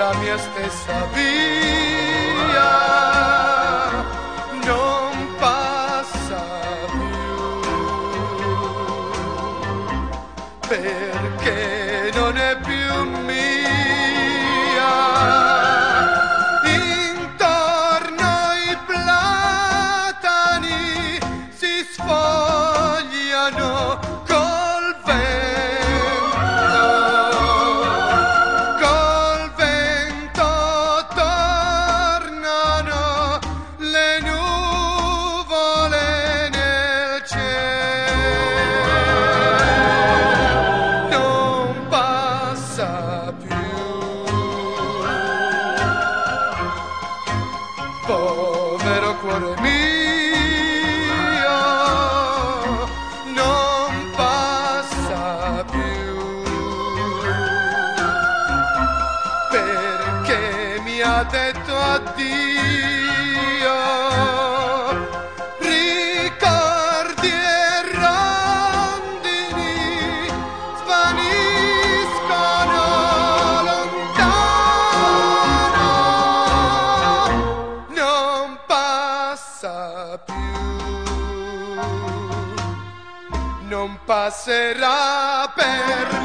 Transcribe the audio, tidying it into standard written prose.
la mia stessa via non passa più, perché non è più mia. Intorno i platani si sfogliano col vento tornano le nuvole nel cielo, non passa più. Povero cuore mio, non passa più, perché mi ha detto addio. Ricordi e rondini svaniscono lontano, non passa più, non passerà per